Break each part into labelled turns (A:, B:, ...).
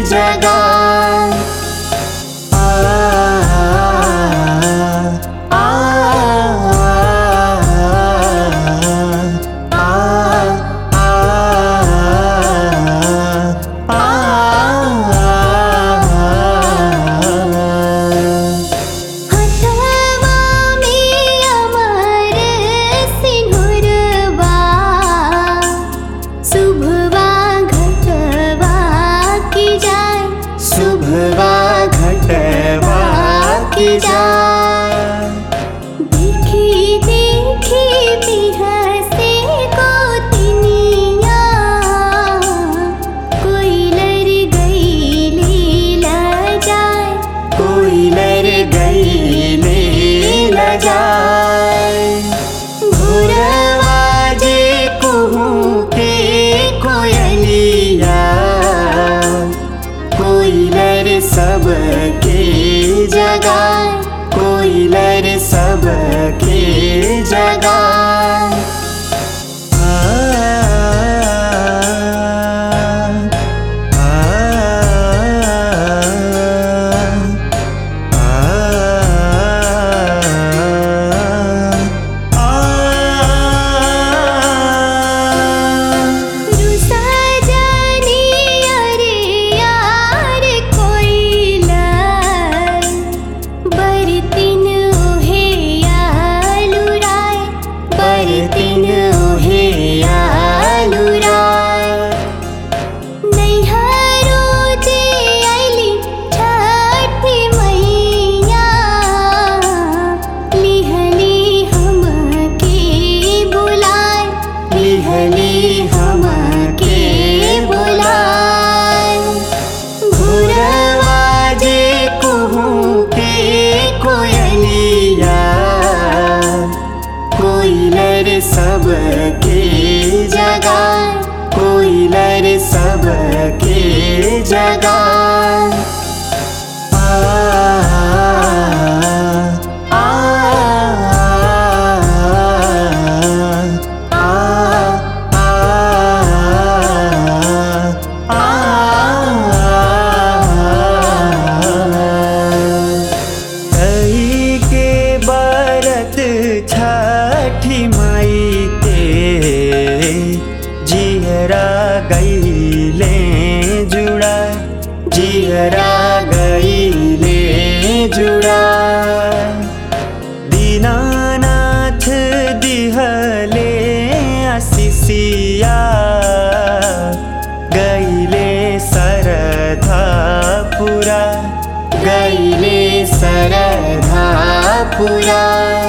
A: जगाए।
B: देखी देखी बिहसे गोतनिया, कोई लर गई लीला जाए,
A: कोई लर गई लीला जाए। भोरवा जे कुहू के कोयलिया, कोई लर सबके जगाए, कोई लर सबके जगाए। सबके जगाए, कोई लर सबके जगाए। कई के बरत छठी माई के, जियरा गईले जुड़ा, जियरा गईले जुड़ा। दीनानाथ दिहले आशीषिया, गईले सरधा पुरा, गईले सरधा पुरा।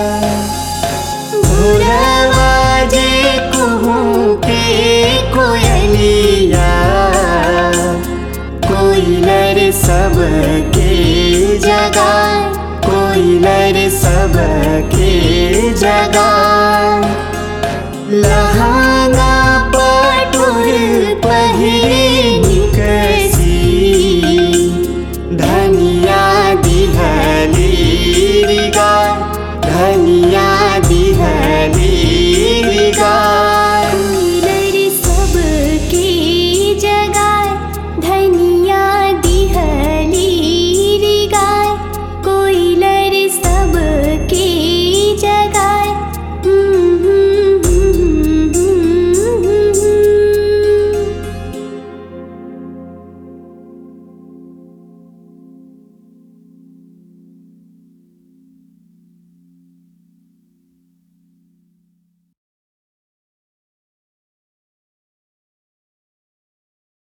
A: भोरवा जे कुहू के कोयलिया, कोई लर सबके जगाए, कोई लर सबके जगाए। लहंगा पटुर पहिरे निकले